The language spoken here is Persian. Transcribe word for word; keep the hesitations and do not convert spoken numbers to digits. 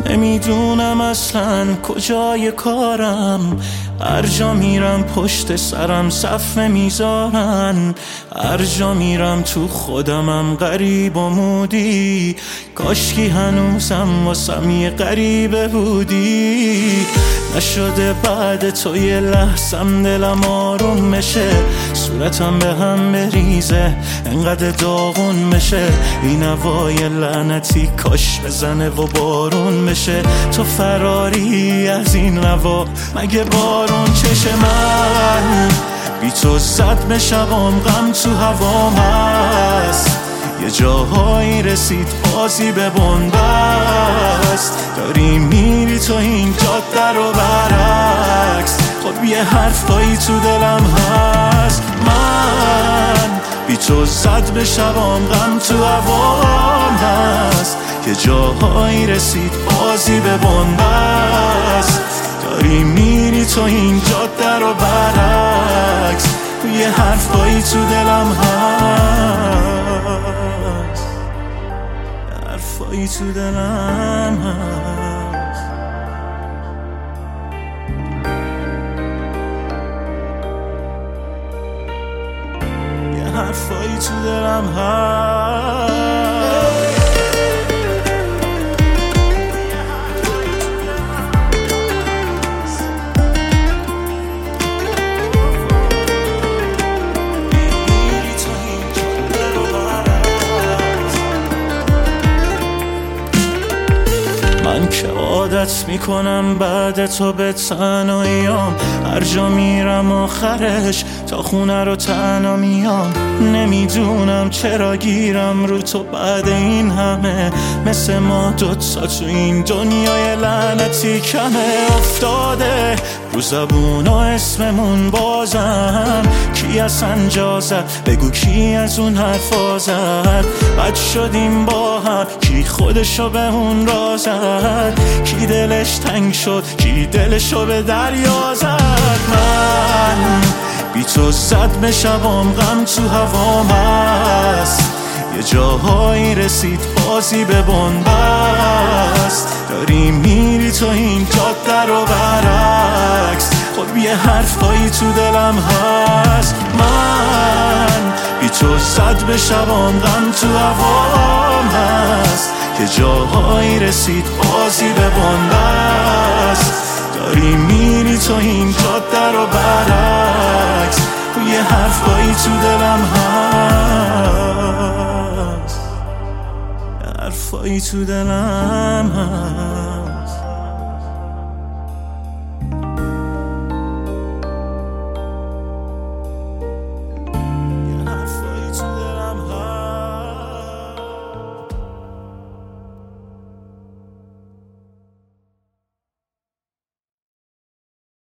نمیدونم اصلا کجای کارم، هر جا میرم پشت سرم صف نمیذارن، هر جا میرم تو خودمم غریب و مودی، کاشکی هنوزم واسم یه غریبه بودی. نشده بعد تو یه لحظم دلم آروم بشه، صورتم به هم بریزه انقدر داغون بشه، این هوای لعنتی کاش بزنه و بارون بشه. تو فراری از این هوا مگه بارون چشه؟ من بی تو صدمه شبام غم تو هوام هست، یه جاهایی رسید بازی به بنبست، داری میری تو این جاده رو برعکس، خب یه حرفایی تو دلم هست. من بی تو صدمه شبام غم تو هوام هست، یه جاهایی رسید بازی به بنبست، داری میری تو این جاده رو برعکس، یه حرفایی تو دلم هست، حرفایی تو دلم هست، یه حرفایی تو دلم هست. من که عادت میکنم بعد تو به تنهاییام، هر جا میرم آخرش تا خونه رو تنها میام، نمیدونم چرا گیرم رو تو بعد این همه، مثل ما دوتا تو این دنیای لعنتی کمه افتاده رو زبون و اسممون بازم، کی از انجا زد بگو کی از اون حرفا زد، بد شدیم با هم کی خودشو به اون را زد، کی دلش تنگ شد کی دلشو به دریا زد. من بی تو صدمه شبام غم تو هوام هست، یه جاهایی رسید بازی به بنبست، داری میری تو این جاده رو برعکس، خب یه حرفایی تو دلم هست. من بی تو صدمه شبام غم تو هوام هست، یه جاهایی رسید بازی به بنبست، داری میری تو این جاده رو برعکس، یه حرفایی تو دلم هست، حرفایی تو دلم هست.